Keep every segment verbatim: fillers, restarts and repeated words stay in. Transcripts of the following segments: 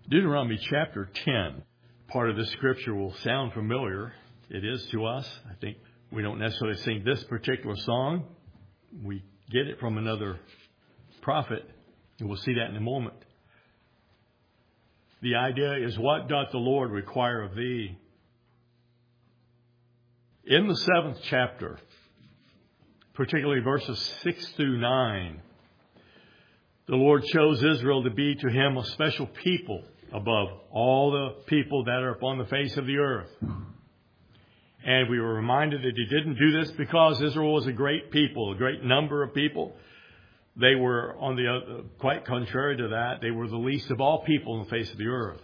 Deuteronomy chapter ten. Part of this scripture will sound familiar. It is to us. I think we don't necessarily sing this particular song. We get it from another prophet, and we'll see that in a moment. The idea is, what doth the Lord require of thee? In the seventh chapter, particularly verses six through nine, the Lord chose Israel to be to him a special people above all the people that are upon the face of the earth. And we were reminded that he didn't do this because Israel was a great people, a great number of people. They were, on the uh, quite contrary to that, they were the least of all people on the face of the earth.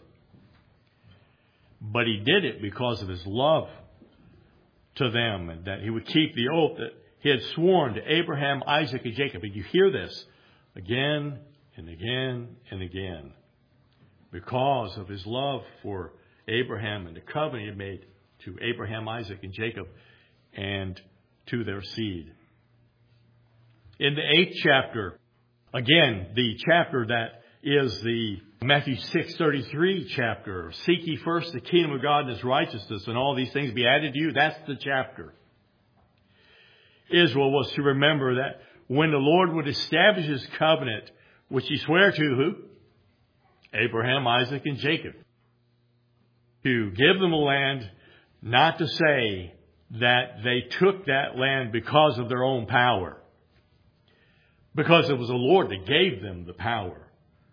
But he did it because of his love to them, and that he would keep the oath that he had sworn to Abraham, Isaac, and Jacob. And you hear this again and again and again. Because of his love for Abraham and the covenant he made to Abraham, Isaac, and Jacob, and to their seed. In the eighth chapter, again, the chapter that is the Matthew six thirty-three chapter, seek ye first the kingdom of God and his righteousness, and all these things be added to you. That's the chapter. Israel was to remember that when the Lord would establish his covenant, which he swore to who? Abraham, Isaac, and Jacob. To give them a land, not to say that they took that land because of their own power. Because it was the Lord that gave them the power.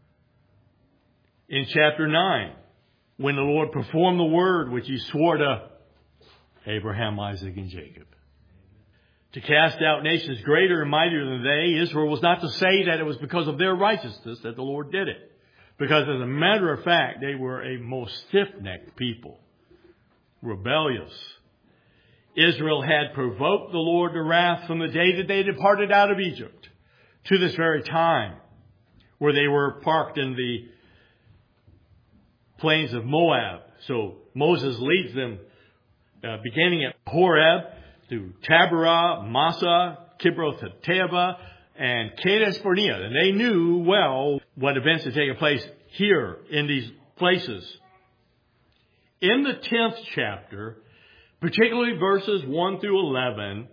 In chapter nine, when the Lord performed the word which he swore to Abraham, Isaac, and Jacob, to cast out nations greater and mightier than they, Israel was not to say that it was because of their righteousness that the Lord did it. Because as a matter of fact, they were a most stiff-necked people, rebellious. Israel had provoked the Lord to wrath from the day that they departed out of Egypt to this very time, where they were parked in the plains of Moab. So Moses leads them uh, beginning at Horeb to Taberah, Massa, Kibroth-Hattaavah, and Kadesh Barnea. And they knew well what events had taken place here in these places. In the tenth chapter, particularly verses one through eleven,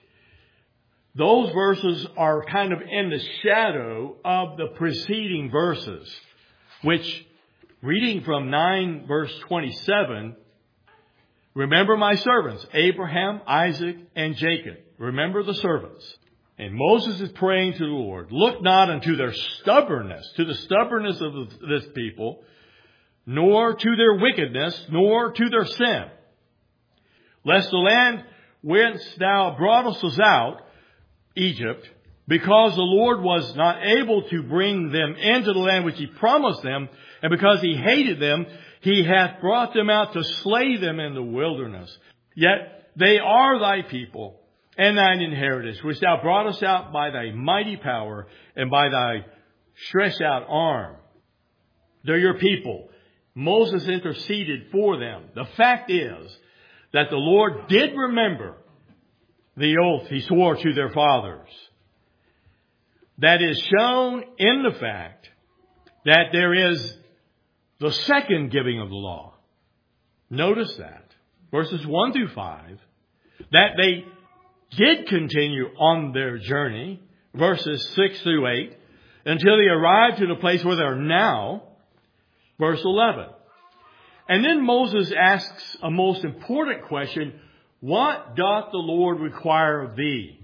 those verses are kind of in the shadow of the preceding verses, which, reading from nine verse twenty-seven, remember my servants, Abraham, Isaac, and Jacob. Remember the servants. And Moses is praying to the Lord, look not unto their stubbornness, to the stubbornness of this people, nor to their wickedness, nor to their sin. Lest the land whence thou broughtest us out, Egypt, because the Lord was not able to bring them into the land which he promised them, and because he hated them, he hath brought them out to slay them in the wilderness. Yet they are thy people, and thine inheritance, which thou broughtest out by thy mighty power and by thy stretched out arm. They're your people. Moses interceded for them. The fact is that the Lord did remember the oath he swore to their fathers. That is shown in the fact that there is the second giving of the law. Notice that. Verses one through five. That they did continue on their journey, verses six through eight, until they arrived to the place where they are now, verse eleven. And then Moses asks a most important question, what doth the Lord require of thee?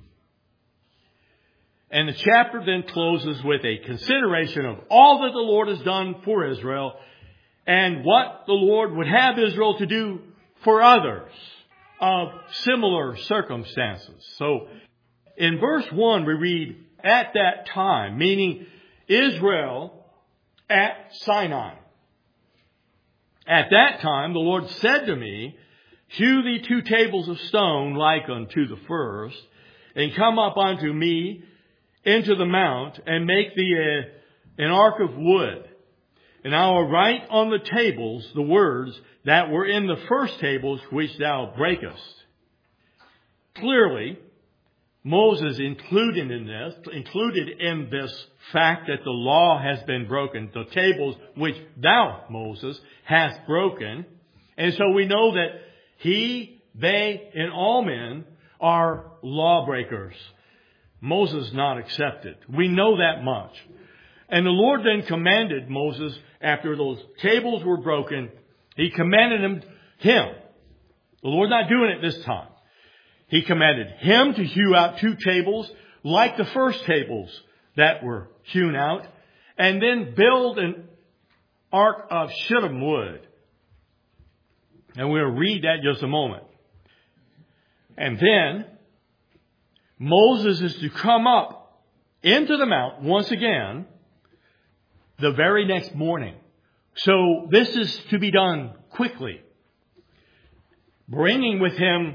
And the chapter then closes with a consideration of all that the Lord has done for Israel and what the Lord would have Israel to do for others of similar circumstances. So in verse one we read, at that time, meaning Israel at Sinai. At that time the Lord said to me, hew thee two tables of stone like unto the first, and come up unto me into the mount, and make thee a, an ark of wood. And I will write on the tables the words that were in the first tables which thou breakest. Clearly, Moses included in this, included in this fact that the law has been broken, the tables which thou, Moses, hast broken. And so we know that he, they, and all men are lawbreakers. Moses not accepted. We know that much. And the Lord then commanded Moses, after those tables were broken, he commanded him, him. The Lord's not doing it this time. He commanded him to hew out two tables like the first tables that were hewn out, and then build an ark of shittim wood. And we'll read that in just a moment. And then Moses is to come up into the mount once again the very next morning. So this is to be done quickly. Bringing with him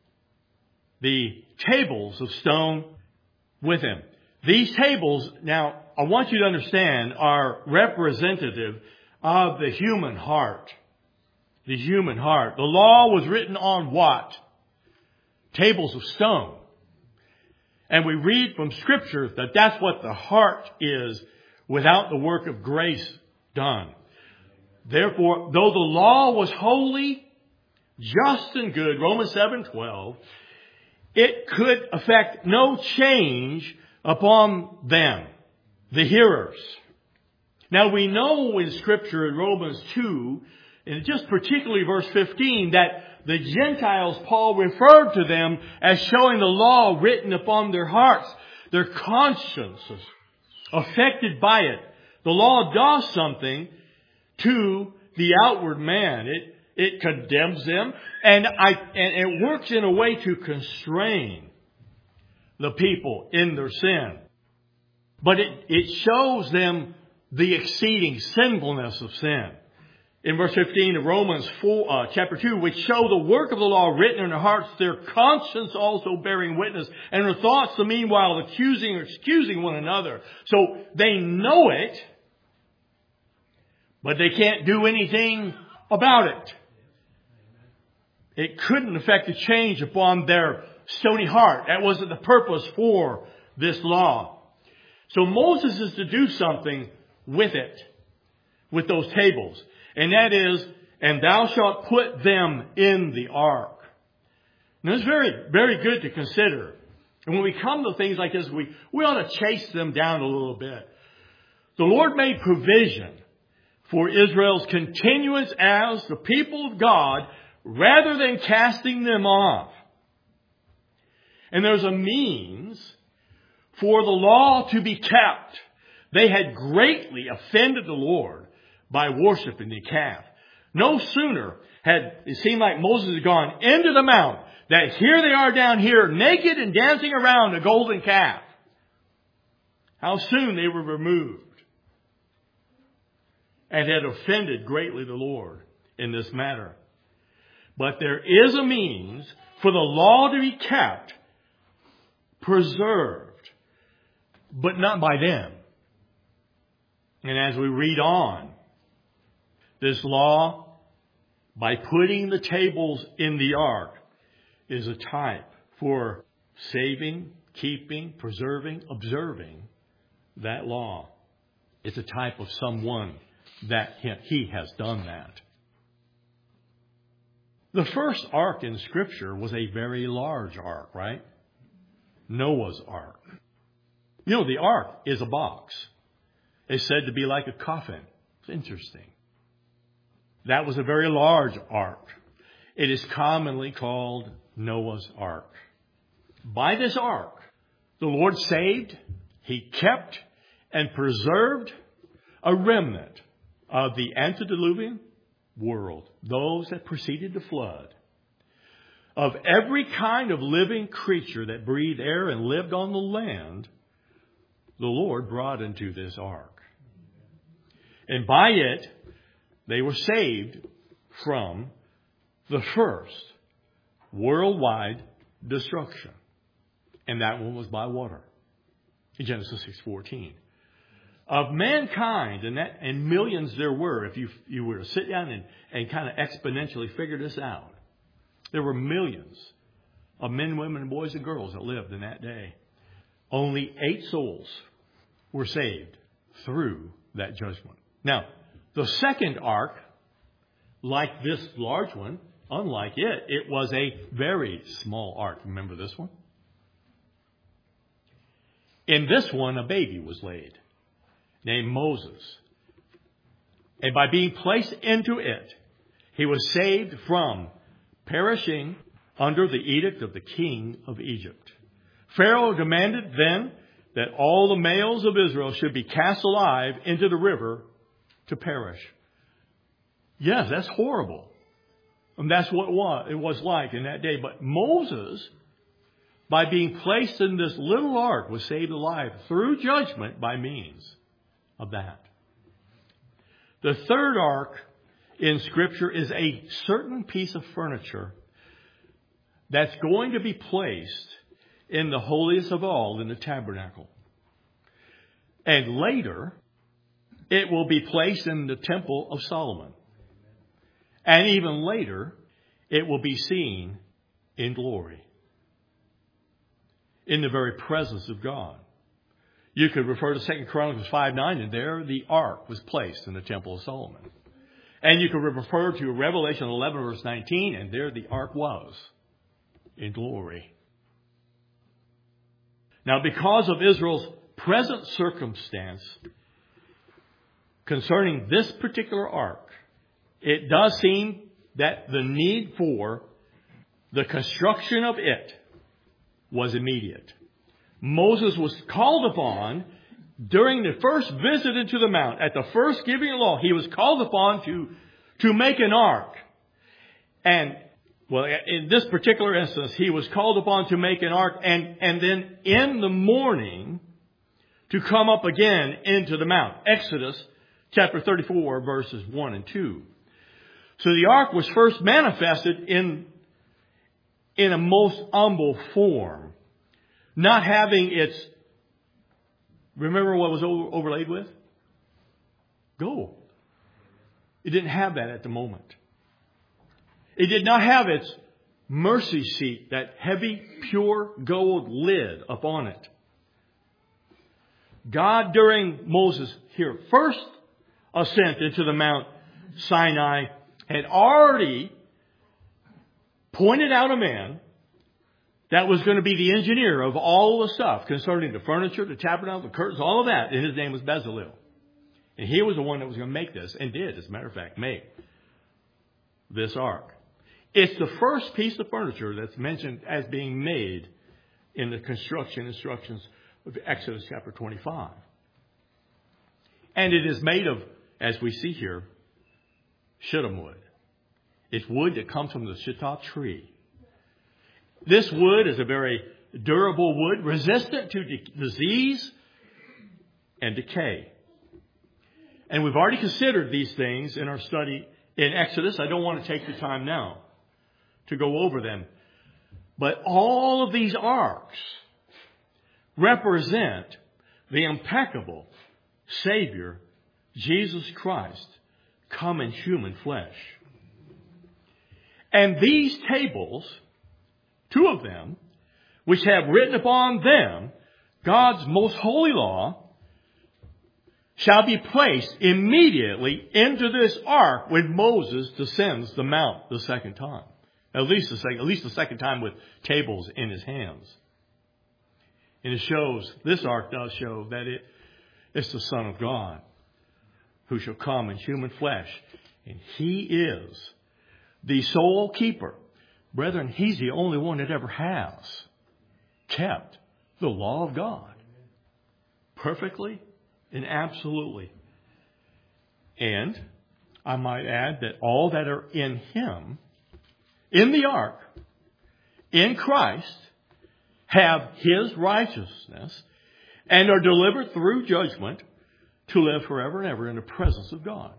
the tables of stone with him. These tables, now, I want you to understand, are representative of the human heart. The human heart. The law was written on what? Tables of stone. And we read from Scripture that that's what the heart is without the work of grace done. Therefore, though the law was holy, just and good, Romans seven twelve, it could affect no change upon them, the hearers. Now we know in Scripture in Romans two, and just particularly verse fifteen, that the Gentiles, Paul referred to them as showing the law written upon their hearts, their consciences, affected by it. The law does something to the outward man. It It condemns them, and, I, and it works in a way to constrain the people in their sin. But it, it shows them the exceeding sinfulness of sin. In verse fifteen of Romans four, uh, chapter two, which show the work of the law written in their hearts, their conscience also bearing witness, and their thoughts the meanwhile accusing or excusing one another. So they know it, but they can't do anything about it. It couldn't affect a change upon their stony heart. That wasn't the purpose for this law. So Moses is to do something with it, with those tables. And that is, and thou shalt put them in the ark. Now it's very, very good to consider. And when we come to things like this, we, we ought to chase them down a little bit. The Lord made provision for Israel's continuance as the people of God, rather than casting them off. And there's a means for the law to be kept. They had greatly offended the Lord by worshiping the calf. No sooner had it seemed like Moses had gone into the mount, that here they are down here naked and dancing around a golden calf. How soon they were removed and had offended greatly the Lord in this matter. But there is a means for the law to be kept, preserved, but not by them. And as we read on, this law, by putting the tables in the ark, is a type for saving, keeping, preserving, observing that law. It's a type of someone that he has done that. The first ark in Scripture was a very large ark, right? Noah's ark. You know, the ark is a box. It's said to be like a coffin. It's interesting. That was a very large ark. It is commonly called Noah's ark. By this ark, the Lord saved, He kept, and preserved a remnant of the antediluvian world, those that preceded the flood, of every kind of living creature that breathed air and lived on the land, the Lord brought into this ark. And by it, they were saved from the first worldwide destruction. And that one was by water. In Genesis six fourteen. Of mankind, and that and millions there were, if you you were to sit down and, and kind of exponentially figure this out, there were millions of men, women, boys, and girls that lived in that day. Only eight souls were saved through that judgment. Now, the second ark, like this large one, unlike it, it was a very small ark. Remember this one? In this one, a baby was laid, named Moses. And by being placed into it, he was saved from perishing under the edict of the king of Egypt. Pharaoh demanded then that all the males of Israel should be cast alive into the river to perish. Yes, that's horrible. And that's what it was, it was like in that day. But Moses, by being placed in this little ark, was saved alive through judgment by means of that. The third ark in Scripture is a certain piece of furniture that's going to be placed in the holiest of all, in the tabernacle. And later, it will be placed in the temple of Solomon. And even later, it will be seen in glory, in the very presence of God. You could refer to Second Chronicles five nine, and there the ark was placed in the temple of Solomon. And you could refer to Revelation eleven, verse nineteen, and there the ark was in glory. Now, because of Israel's present circumstance concerning this particular ark, it does seem that the need for the construction of it was immediate. Moses was called upon during the first visit into the mount, at the first giving of law, he was called upon to, to make an ark. And, well, in this particular instance, he was called upon to make an ark and, and then in the morning to come up again into the mount. Exodus chapter thirty-four, verses one and two. So the ark was first manifested in, in a most humble form, not having its, remember what was overlaid with? Gold. It didn't have that at the moment. It did not have its mercy seat, that heavy, pure gold lid upon it. God, during Moses' here first ascent into the Mount Sinai, had already pointed out a man that was going to be the engineer of all the stuff concerning the furniture, the tabernacle, the curtains, all of that. And his name was Bezalel. And he was the one that was going to make this, and did, as a matter of fact, make this ark. It's the first piece of furniture that's mentioned as being made in the construction instructions of Exodus chapter twenty-five. And it is made of, as we see here, shittim wood. It's wood that comes from the shittah tree. This wood is a very durable wood, resistant to de- disease and decay. And we've already considered these things in our study in Exodus. I don't want to take the time now to go over them. But all of these arks represent the impeccable Savior, Jesus Christ, come in human flesh. And these tables, two of them, which have written upon them God's most holy law, shall be placed immediately into this ark when Moses descends the mount the second time. At least the second, at least the second time with tables in his hands. And it shows, this ark does show that it is the Son of God who shall come in human flesh. And he is the sole keeper. Brethren, he's the only one that ever has kept the law of God perfectly and absolutely. And I might add that all that are in him, in the ark, in Christ, have his righteousness and are delivered through judgment to live forever and ever in the presence of God.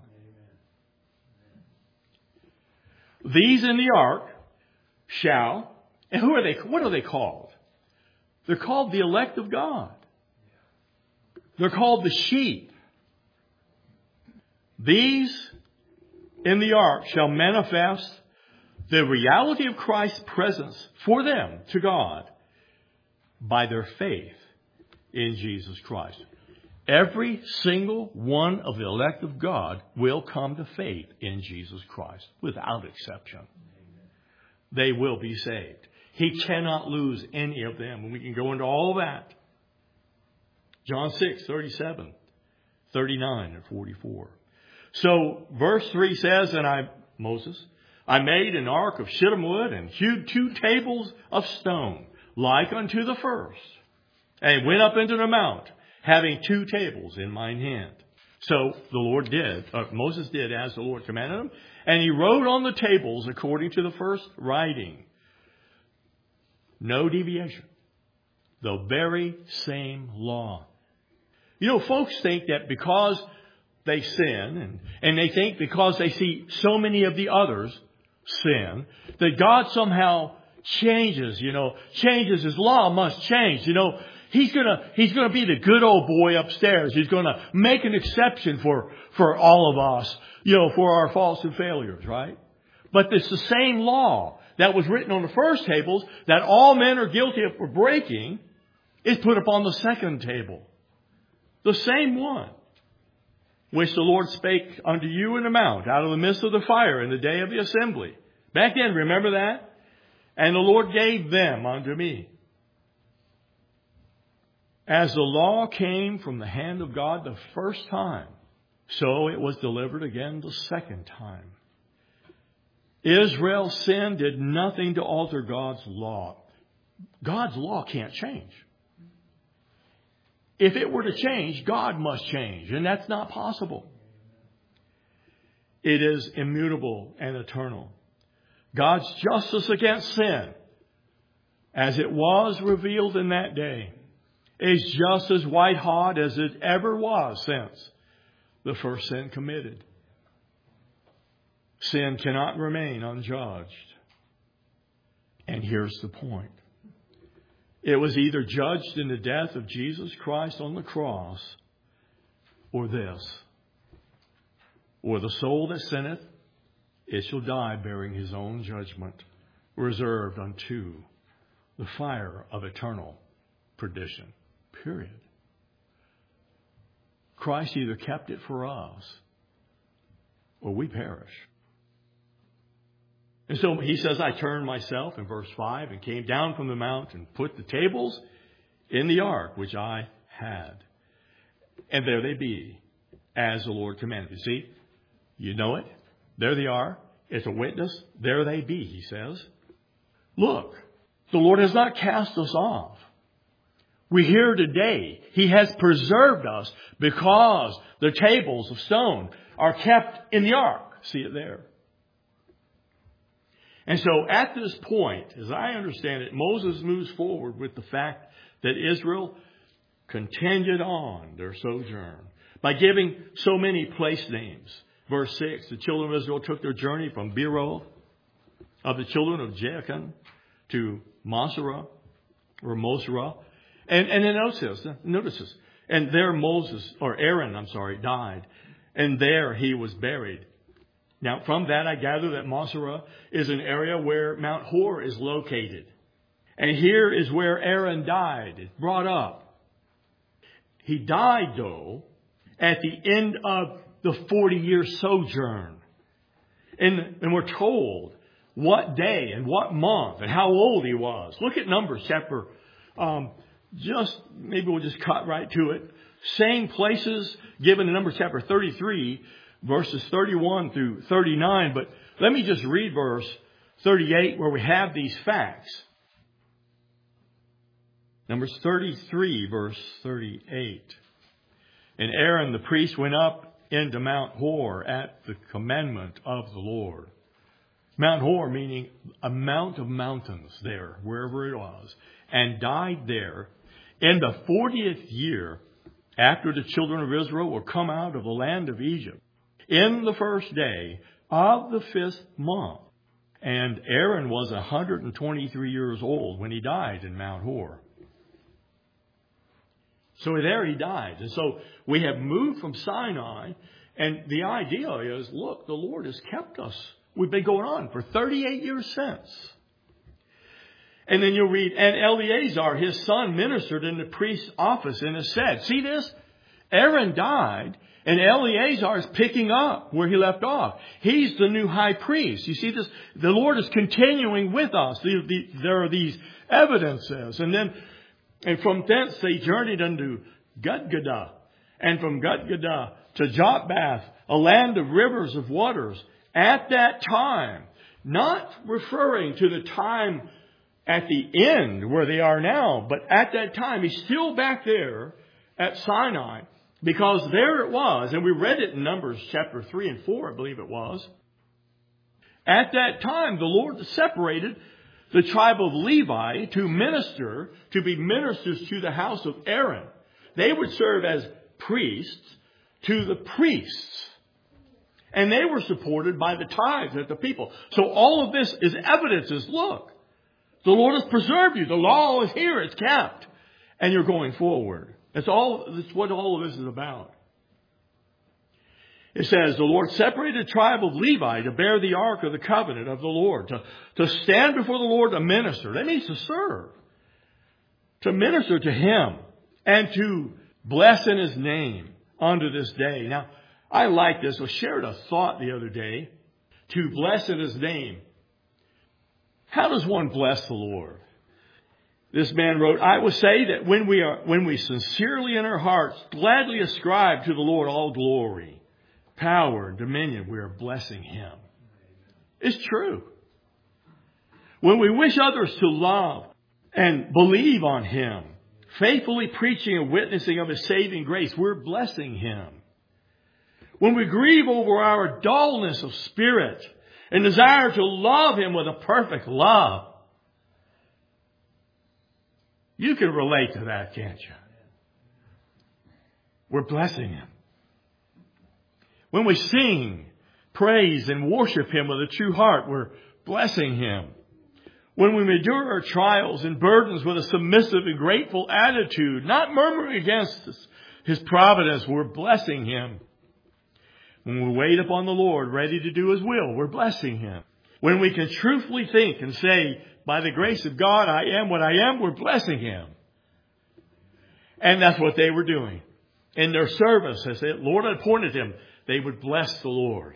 These in the ark shall, and who are they? What are they called? They're called the elect of God. They're called the sheep. These in the ark shall manifest the reality of Christ's presence for them to God by their faith in Jesus Christ. Every single one of the elect of God will come to faith in Jesus Christ without exception. They will be saved. He cannot lose any of them. And we can go into all that. John six, thirty-seven, thirty-nine, and forty-four. So verse three says, and I, Moses, I made an ark of shittim wood and hewed two tables of stone, like unto the first, and went up into the mount, having two tables in mine hand. So the Lord did, uh, Moses did as the Lord commanded him, and he wrote on the tables according to the first writing. No deviation. The very same law. You know, folks think that because they sin, and, and they think because they see so many of the others sin, that God somehow changes, you know, changes his law must change. You know, he's gonna, he's gonna be the good old boy upstairs. He's gonna make an exception for, for all of us, you know, for our faults and failures, right? But it's the same law that was written on the first tables that all men are guilty of for breaking is put upon the second table. The same one, which the Lord spake unto you in the mount, out of the midst of the fire in the day of the assembly. Back then, remember that? And the Lord gave them unto me. As the law came from the hand of God the first time, so it was delivered again the second time. Israel's sin did nothing to alter God's law. God's law can't change. If it were to change, God must change, and that's not possible. It is immutable and eternal. God's justice against sin, as it was revealed in that day, is just as white hot as it ever was since the first sin committed. Sin cannot remain unjudged. And here's the point. It was either judged in the death of Jesus Christ on the cross, or this. Or the soul that sinneth, it shall die bearing his own judgment, reserved unto the fire of eternal perdition. Period. Christ either kept it for us, or we perish. And so he says, I turned myself in verse five and came down from the mount and put the tables in the ark which I had. And there they be, as the Lord commanded. You see, you know it. There they are. It's a witness. There they be, he says. Look, the Lord has not cast us off. We're here today. He has preserved us because the tables of stone are kept in the ark. See it there. And so at this point, as I understand it, Moses moves forward with the fact that Israel continued on their sojourn by giving so many place names. Verse six, the children of Israel took their journey from Beeroth of the children of Jachin to Moserah or Moserah. And, and then notice this, notice this. And there Moses, or Aaron, I'm sorry, died. And there he was buried. Now, from that, I gather that Moserah is an area where Mount Hor is located. And here is where Aaron died. It's brought up. He died, though, at the end of the forty-year sojourn. And, and we're told what day and what month and how old he was. Look at Numbers chapter, um, just, maybe we'll just cut right to it. Same places given in Numbers chapter thirty-three, verses thirty-one through thirty-nine. But let me just read verse thirty-eight where we have these facts. Numbers thirty-three, verse thirty-eight. And Aaron the priest went up into Mount Hor at the commandment of the Lord. Mount Hor meaning a mount of mountains there, wherever it was, and died there in the fortieth year after the children of Israel were come out of the land of Egypt, in the first day of the fifth month. And Aaron was one hundred twenty-three years old when he died in Mount Hor. So there he died. And so we have moved from Sinai. And the idea is, look, the Lord has kept us We've been going on for thirty-eight years since. And then you'll read, and Eleazar, his son, ministered in the priest's office and has said, see this? Aaron died, and Eleazar is picking up where he left off. He's the new high priest. You see this? The Lord is continuing with us. The, the, there are these evidences. And then, and from thence they journeyed unto Gudgodah, and from Gudgodah to Jotbath, a land of rivers of waters. At that time, not referring to the time at the end where they are now, but at that time, he's still back there at Sinai, because there it was, and we read it in Numbers chapter three and four, I believe it was. At that time, the Lord separated the tribe of Levi to minister, to be ministers to the house of Aaron. They would serve as priests to the priests. And they were supported by the tithes of the people. So all of this is evidences. Look, the Lord has preserved you. The law is here. It's kept. And you're going forward. That's all. That's what all of this is about. It says, the Lord separated the tribe of Levi to bear the ark of the covenant of the Lord. To, to stand before the Lord to minister. That means to serve. To minister to Him. And to bless in His name unto this day. Now, I like this. I shared a thought the other day. To bless in His name. How does one bless the Lord? This man wrote, I will say that when we are, when we sincerely in our hearts gladly ascribe to the Lord all glory, power, and dominion, we are blessing Him. It's true. When we wish others to love and believe on Him, faithfully preaching and witnessing of His saving grace, we're blessing Him. When we grieve over our dullness of spirit and desire to love Him with a perfect love, you can relate to that, can't you? We're blessing Him. When we sing, praise, and worship Him with a true heart, we're blessing Him. When we endure our trials and burdens with a submissive and grateful attitude, not murmuring against His providence, we're blessing Him. When we wait upon the Lord, ready to do His will, we're blessing Him. When we can truthfully think and say, by the grace of God, I am what I am, we're blessing Him. And that's what they were doing. In their service, as the Lord had appointed them, they would bless the Lord.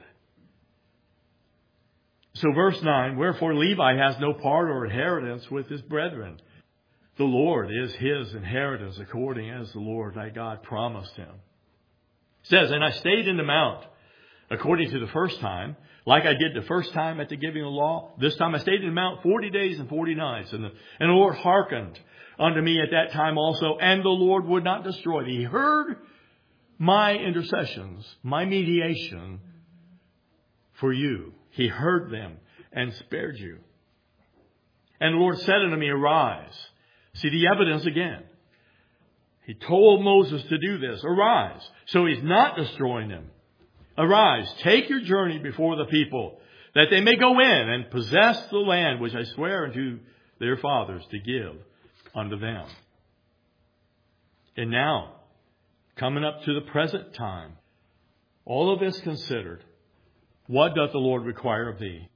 So verse nine, wherefore Levi has no part or inheritance with his brethren. The Lord is his inheritance according as the Lord thy God promised him. It says, and I stayed in the mount according to the first time, like I did the first time at the giving of the law. This time I stayed in the mount forty days and forty nights. And the, and the Lord hearkened unto me at that time also. And the Lord would not destroy thee. He heard my intercessions, my mediation for you. He heard them and spared you. And the Lord said unto me, arise. See the evidence again. He told Moses to do this. Arise. So He's not destroying them. Arise, take your journey before the people, that they may go in and possess the land which I swear unto their fathers to give unto them. And now, coming up to the present time, all of this considered, what doth the Lord require of thee?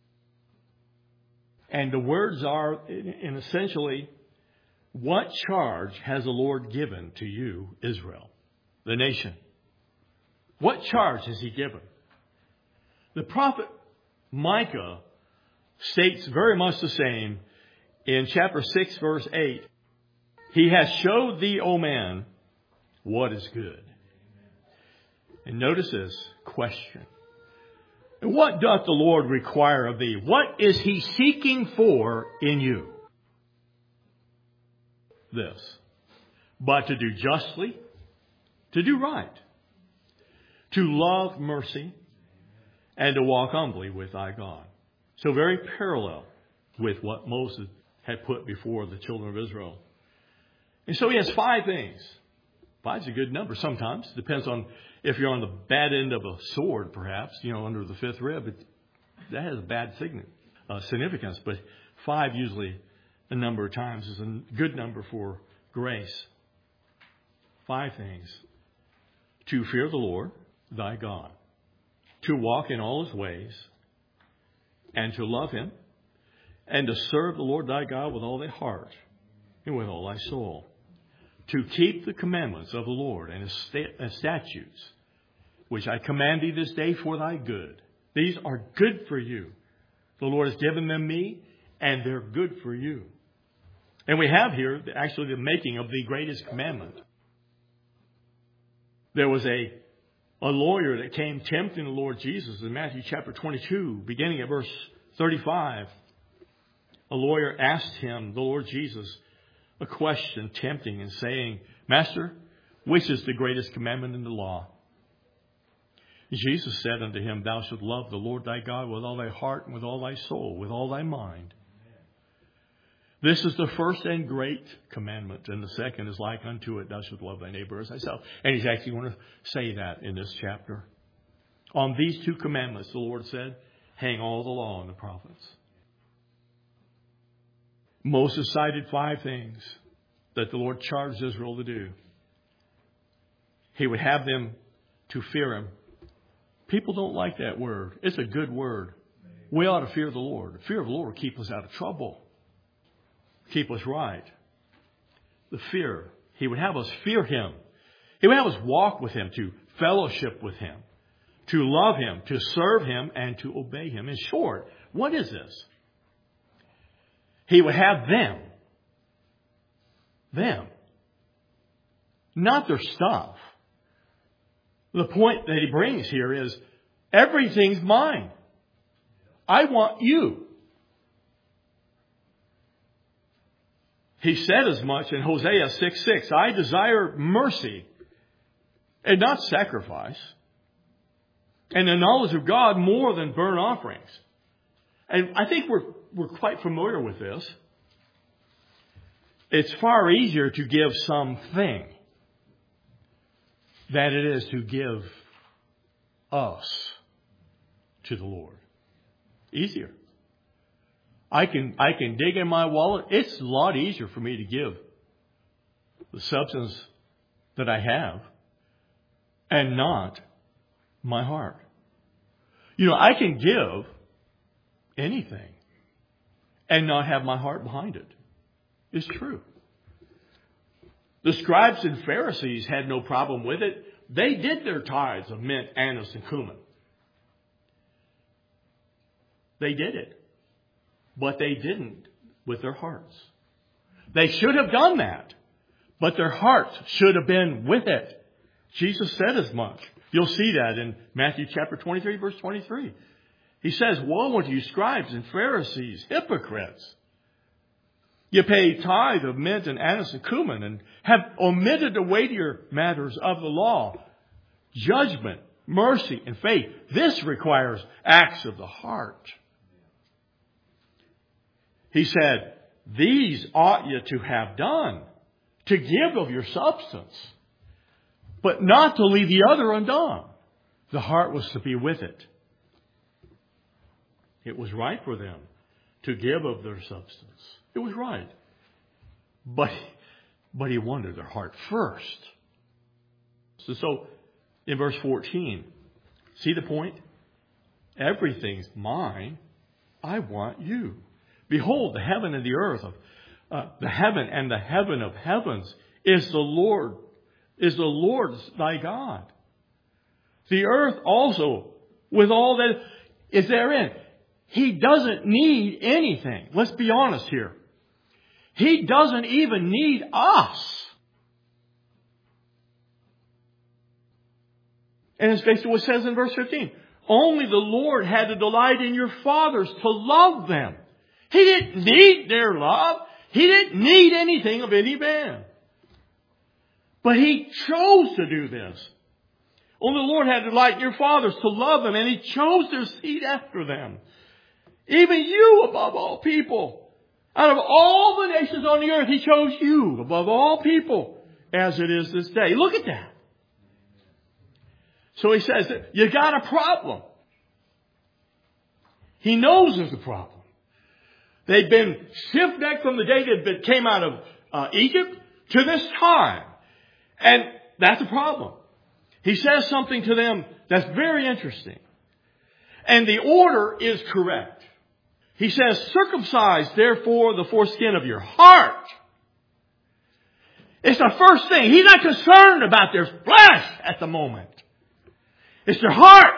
And the words are, in essentially, what charge has the Lord given to you, Israel, the nation? What charge has He given? The prophet Micah states very much the same in chapter six, verse eight. He has showed thee, O man, what is good. And notice this question. And what doth the Lord require of thee? What is He seeking for in you? This. But to do justly, to do right, to love mercy, and to walk humbly with thy God. So very parallel with what Moses had put before the children of Israel. And so he has five things. Five's a good number sometimes. Depends on if you're on the bad end of a sword, perhaps, you know, under the fifth rib. It, that has a bad sign, uh, significance. But five usually a number of times is a good number for grace. Five things. To fear the Lord thy God, to walk in all His ways, and to love him, and to serve the Lord thy God with all thy heart and with all thy soul, to keep the commandments of the Lord and his statutes, which I command thee this day for thy good. These are good for you. The Lord has given them me, and they're good for you. And we have here actually the making of the greatest commandment. There was a, a lawyer that came tempting the Lord Jesus in Matthew chapter twenty-two, beginning at verse thirty-five. A lawyer asked him, the Lord Jesus, a question tempting and saying, Master, which is the greatest commandment in the law? Jesus said unto him, Thou shalt love the Lord thy God with all thy heart and with all thy soul, with all thy mind. This is the first and great commandment, and the second is like unto it, Thou shalt love thy neighbor as thyself. And he's actually going to say that in this chapter. On these two commandments, the Lord said, hang all the law and the prophets. Moses cited five things that the Lord charged Israel to do. He would have them to fear him. People don't like that word. It's a good word. We ought to fear the Lord. The fear of the Lord will keep us out of trouble. Keep us right. The fear. He would have us fear him. He would have us walk with him, to fellowship with him, to love him, to serve him, and to obey him. In short, what is this? He would have them. Them. Not their stuff. The point that he brings here is everything's mine. I want you. He said as much in Hosea six six. I desire mercy and not sacrifice, and the knowledge of God more than burnt offerings. And I think we're we're quite familiar with this. It's far easier to give something than it is to give us to the Lord. Easier. I can I can dig in my wallet. It's a lot easier for me to give the substance that I have and not my heart. You know, I can give anything and not have my heart behind it. It's true. The scribes and Pharisees had no problem with it. They did their tithes of mint, anise, and cumin. They did it. But they didn't with their hearts. They should have done that. But their hearts should have been with it. Jesus said as much. You'll see that in Matthew chapter twenty-three, verse twenty-three. He says, woe unto you, scribes and Pharisees, hypocrites! You pay tithe of mint and anise and cumin and have omitted the weightier matters of the law, judgment, mercy, and faith. This requires acts of the heart. He said, these ought you to have done, to give of your substance, but not to leave the other undone. The heart was to be with it. It was right for them to give of their substance. It was right. But, but he wanted their heart first. So, so in verse fourteen, see the point? Everything's mine. I want you. Behold, the heaven and the earth, of uh, the heaven and the heaven of heavens is the Lord, is the Lord's thy God. The earth also, with all that is therein. He doesn't need anything. Let's be honest here. He doesn't even need us. And it's basically what it says in verse fifteen. Only the Lord had to delight in your fathers to love them. He didn't need their love. He didn't need anything of any man. But he chose to do this. Only the Lord had to delight in your fathers to love them, and he chose their seed after them. Even you above all people. Out of all the nations on the earth, he chose you above all people as it is this day. Look at that. So he says, you got a problem. He knows there's a problem. They've been stiff-necked from the day they came out of uh, Egypt to this time. And that's a problem. He says something to them that's very interesting. And the order is correct. He says, circumcise therefore the foreskin of your heart. It's the first thing. He's not concerned about their flesh at the moment. It's their heart.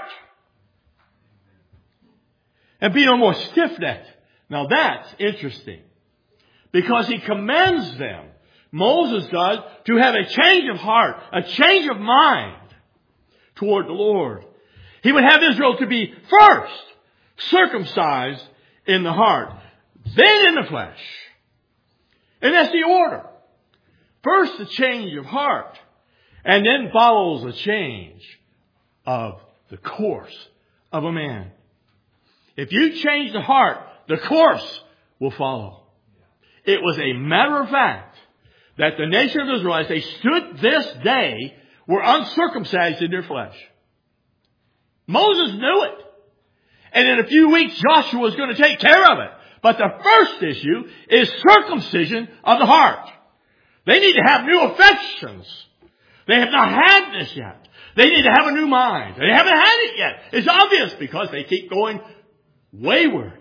And be no more stiff-necked. Now that's interesting. Because he commands them, Moses does, to have a change of heart, a change of mind toward the Lord. He would have Israel to be first circumcised in the heart, then in the flesh. And that's the order. First the change of heart, and then follows a change of the course of a man. If you change the heart, the course will follow. It was a matter of fact that the nation of Israel, as they stood this day, were uncircumcised in their flesh. Moses knew it. And in a few weeks, Joshua was going to take care of it. But the first issue is circumcision of the heart. They need to have new affections. They have not had this yet. They need to have a new mind. They haven't had it yet. It's obvious because they keep going wayward.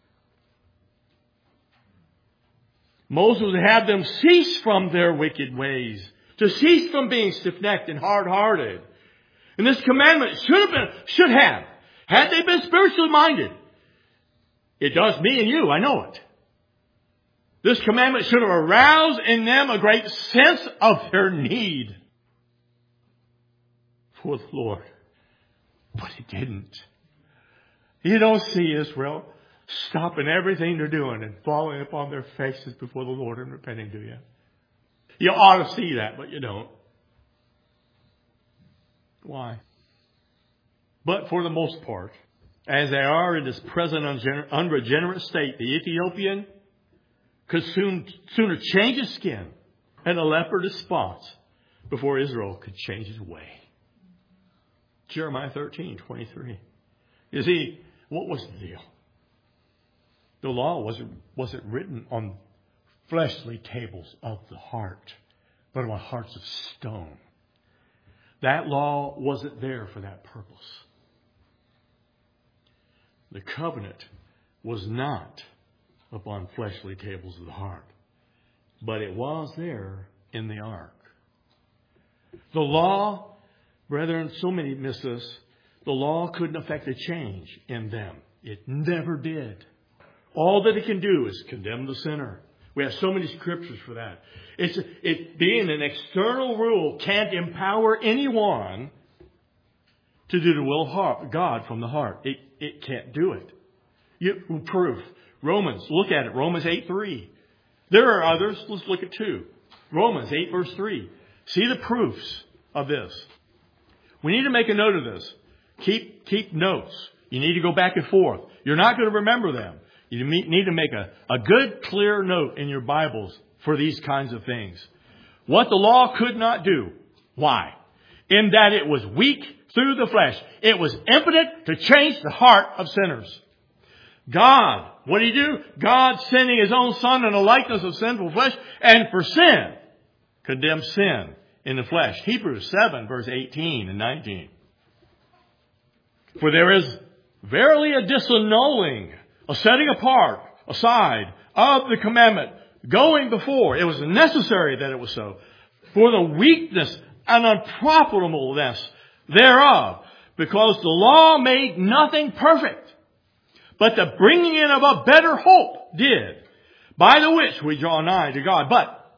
Moses would have them cease from their wicked ways, to cease from being stiff-necked and hard-hearted. And this commandment should have been, should have, had they been spiritually minded. It does me and you, I know it. This commandment should have aroused in them a great sense of their need for the Lord. But it didn't. You don't see Israel stopping everything they're doing and falling upon their faces before the Lord and repenting, do you? You ought to see that, but you don't. Why? But for the most part, as they are in this present unregenerate state, the Ethiopian could soon, sooner change his skin and the leopard his spots before Israel could change his way. Jeremiah thirteen twenty-three. You see, what was the deal? The law wasn't, wasn't written on fleshly tables of the heart, but on hearts of stone. That law wasn't there for that purpose. The covenant was not upon fleshly tables of the heart, but it was there in the ark. The law, brethren, so many miss this, the law couldn't affect a change in them. It never did. All that it can do is condemn the sinner. We have so many scriptures for that. It's, it being an external rule can't empower anyone to do the will of God from the heart. It, it can't do it. You, proof. Romans, look at it. Romans eight three. There are others. Let's look at two. Romans eight verse three. See the proofs of this. We need to make a note of this. Keep, keep notes. You need to go back and forth. You're not going to remember them. You need to make a, a good, clear note in your Bibles for these kinds of things. What the law could not do. Why? In that it was weak through the flesh. It was impotent to change the heart of sinners. God, what did He do? God sending His own Son in the likeness of sinful flesh, and for sin, condemned sin in the flesh. Hebrews seven verse eighteen and nineteen. For there is verily a disannulling, a setting apart, aside of the commandment, going before. It was necessary that it was so. For the weakness and unprofitableness thereof. Because the law made nothing perfect. But the bringing in of a better hope did. By the which we draw nigh to God. But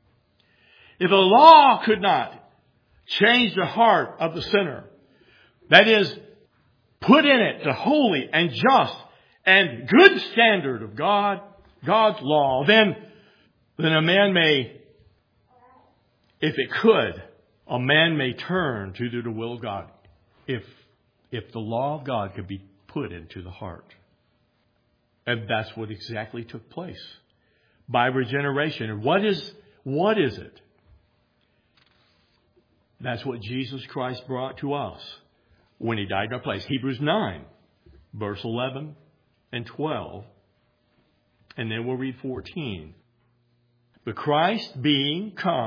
if the law could not change the heart of the sinner, that is, put in it the holy and just and good standard of God, God's law, then, then a man may, if it could, a man may turn to do the will of God. If, if the law of God could be put into the heart. And that's what exactly took place. By regeneration. And what is, what is it? That's what Jesus Christ brought to us when He died in our place. Hebrews nine, verse eleven and twelve. And then we'll read fourteen. But Christ being come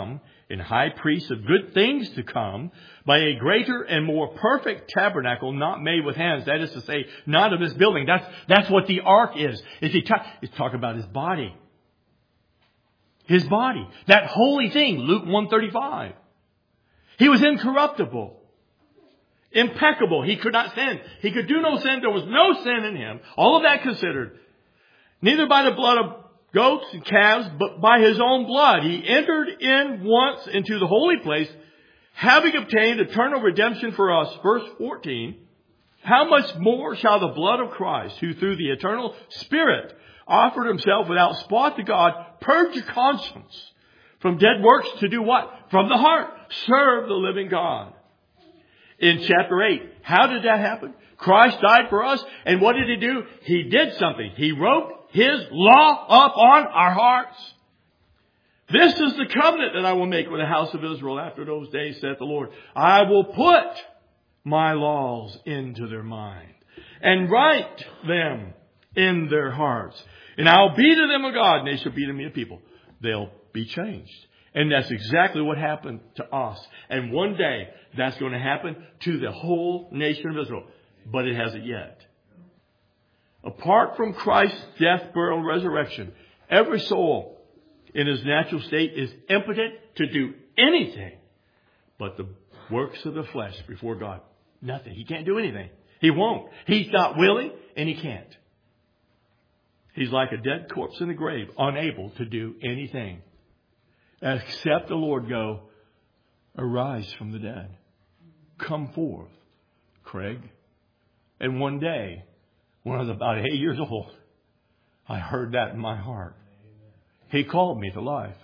and high priest of good things to come, by a greater and more perfect tabernacle not made with hands. That is to say, not of this building. That's, that's what the ark is. Is he ta- He's talking about his body. His body. That holy thing, Luke one thirty-five. He was incorruptible. Impeccable. He could not sin. He could do no sin. There was no sin in him. All of that considered. Neither by the blood of goats and calves, but by his own blood. He entered in once into the holy place, having obtained eternal redemption for us. Verse fourteen. How much more shall the blood of Christ, who through the eternal Spirit offered himself without spot to God, purge your conscience from dead works to do what? From the heart. Serve the living God. In chapter eight, how did that happen? Christ died for us. And what did he do? He did something. He wrote his law up on our hearts. This is the covenant that I will make with the house of Israel after those days, saith the Lord. I will put my laws into their mind and write them in their hearts. And I'll be to them a God, and they shall be to me a people. They'll be changed. And that's exactly what happened to us. And one day, that's going to happen to the whole nation of Israel. But it hasn't yet. Apart from Christ's death, burial, and resurrection, every soul in his natural state is impotent to do anything but the works of the flesh before God. Nothing. He can't do anything. He won't. He's not willing, and he can't. He's like a dead corpse in the grave, unable to do anything. Except the Lord go, arise from the dead. Come forth, Craig. And one day, when I was about eight years old, I heard that in my heart. He called me to life.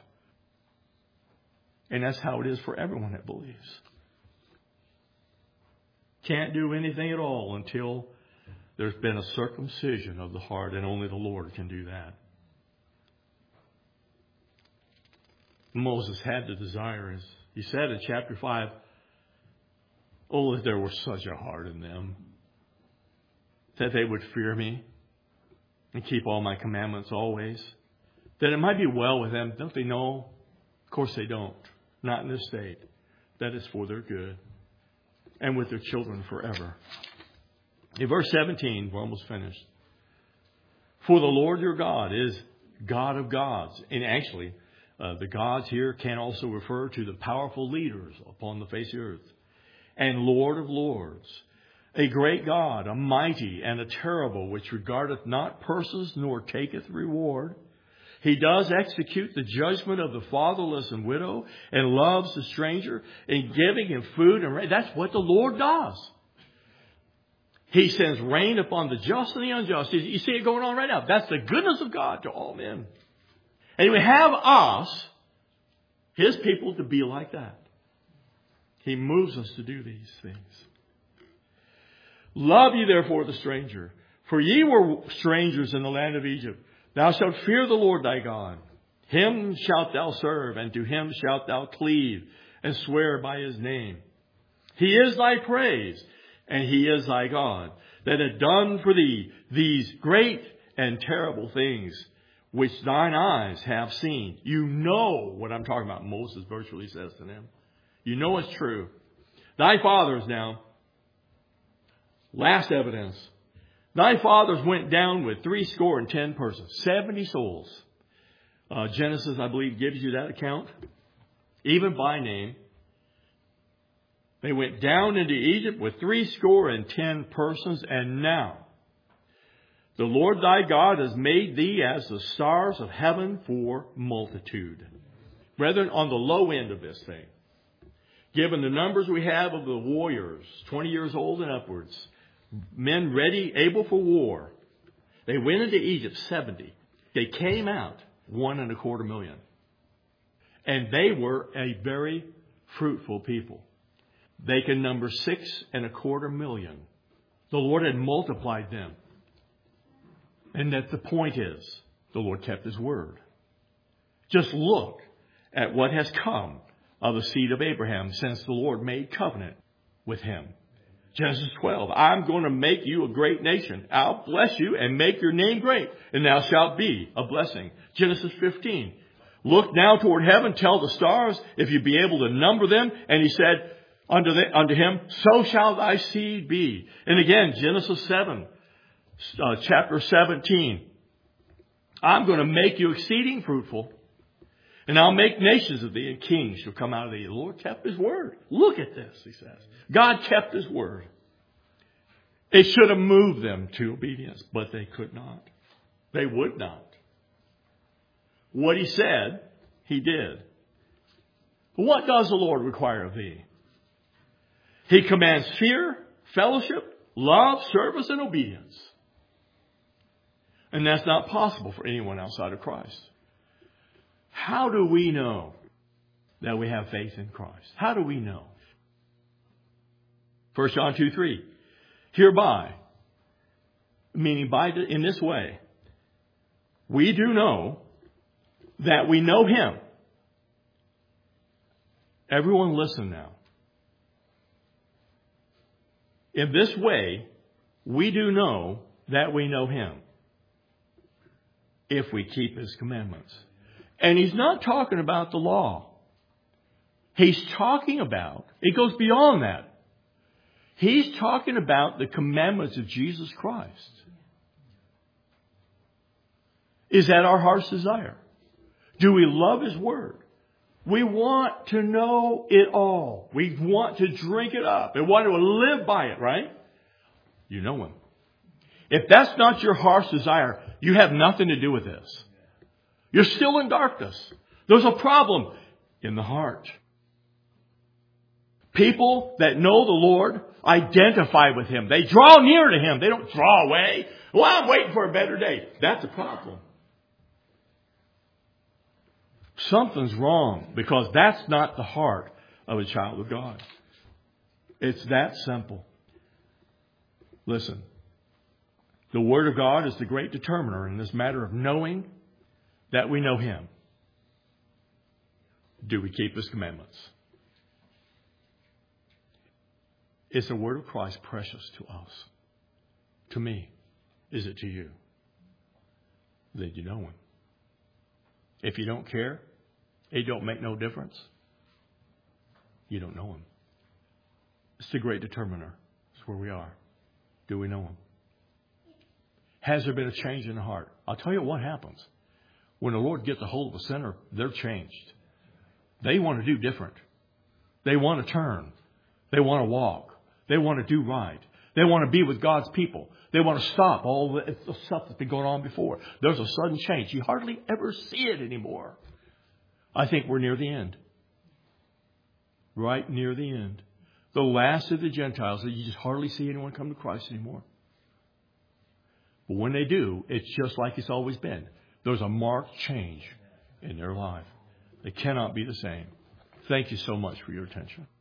And that's how it is for everyone that believes. Can't do anything at all until there's been a circumcision of the heart, and only the Lord can do that. Moses had the desire, as he said in chapter five, oh, that there were such a heart in them, that they would fear me and keep all my commandments always, that it might be well with them. Don't they know? Of course they don't. Not in this state. That is for their good and with their children forever. In verse seventeen, we're almost finished. For the Lord your God is God of gods. And actually, uh, the gods here can also refer to the powerful leaders upon the face of the earth. And Lord of lords, a great God, a mighty and a terrible, which regardeth not persons nor taketh reward. He does execute the judgment of the fatherless and widow, and loves the stranger, in giving him food and rain. That's what the Lord does. He sends rain upon the just and the unjust. You see it going on right now. That's the goodness of God to all men. And He would have us, His people, to be like that. He moves us to do these things. Love ye therefore the stranger, for ye were strangers in the land of Egypt. Thou shalt fear the Lord thy God. Him shalt thou serve, and to Him shalt thou cleave, and swear by His name. He is thy praise, and He is thy God, that hath done for thee these great and terrible things, which thine eyes have seen. You know what I'm talking about, Moses virtually says to them. You know it's true. Thy fathers now, last evidence, thy fathers went down with three score and ten persons, seventy souls. Uh, Genesis, I believe, gives you that account, even by name. They went down into Egypt with three score and ten persons, and now the Lord thy God has made thee as the stars of heaven for multitude. Brethren, on the low end of this thing, given the numbers we have of the warriors, twenty years old and upwards, men ready, able for war, they went into Egypt, seventy. They came out, one and a quarter million. And they were a very fruitful people. They can number six and a quarter million. The Lord had multiplied them. And that the point is, the Lord kept His word. Just look at what has come of the seed of Abraham since the Lord made covenant with him. Genesis twelve, I'm going to make you a great nation. I'll bless you and make your name great, and thou shalt be a blessing. Genesis fifteen, Look now toward heaven, tell the stars, if you be able to number them. And he said unto, the, unto him, so shall thy seed be. And again, Genesis seven, uh, chapter seventeen. I'm going to make you exceeding fruitful, and I'll make nations of thee, and kings shall come out of thee. The Lord kept his word. Look at this, he says. God kept his word. It should have moved them to obedience, but they could not. They would not. What he said, he did. What does the Lord require of thee? He commands fear, fellowship, love, service, and obedience. And that's not possible for anyone outside of Christ. How do we know that we have faith in Christ? How do we know? First John two three. Hereby, meaning by in this way, we do know that we know him. Everyone listen now. In this way, we do know that we know him if we keep his commandments. And he's not talking about the law. He's talking about, it goes beyond that. He's talking about the commandments of Jesus Christ. Is that our heart's desire? Do we love his word? We want to know it all. We want to drink it up and want to live by it, right? You know him. If that's not your heart's desire, you have nothing to do with this. You're still in darkness. There's a problem in the heart. People that know the Lord identify with him. They draw near to him. They don't draw away. Well, I'm waiting for a better day. That's a problem. Something's wrong because that's not the heart of a child of God. It's that simple. Listen, the Word of God is the great determiner in this matter of knowing that we know him. Do we keep his commandments? Is the word of Christ precious to us? To me. Is it to you? Then you know him. If you don't care, it don't make no difference. You don't know him. It's the great determiner. It's where we are. Do we know him? Has there been a change in the heart? I'll tell you what happens. When the Lord gets a hold of a sinner, they're changed. They want to do different. They want to turn. They want to walk. They want to do right. They want to be with God's people. They want to stop all the stuff that's been going on before. There's a sudden change. You hardly ever see it anymore. I think we're near the end. Right near the end. The last of the Gentiles, you just hardly see anyone come to Christ anymore. But when they do, it's just like it's always been. There's a marked change in their life. They cannot be the same. Thank you so much for your attention.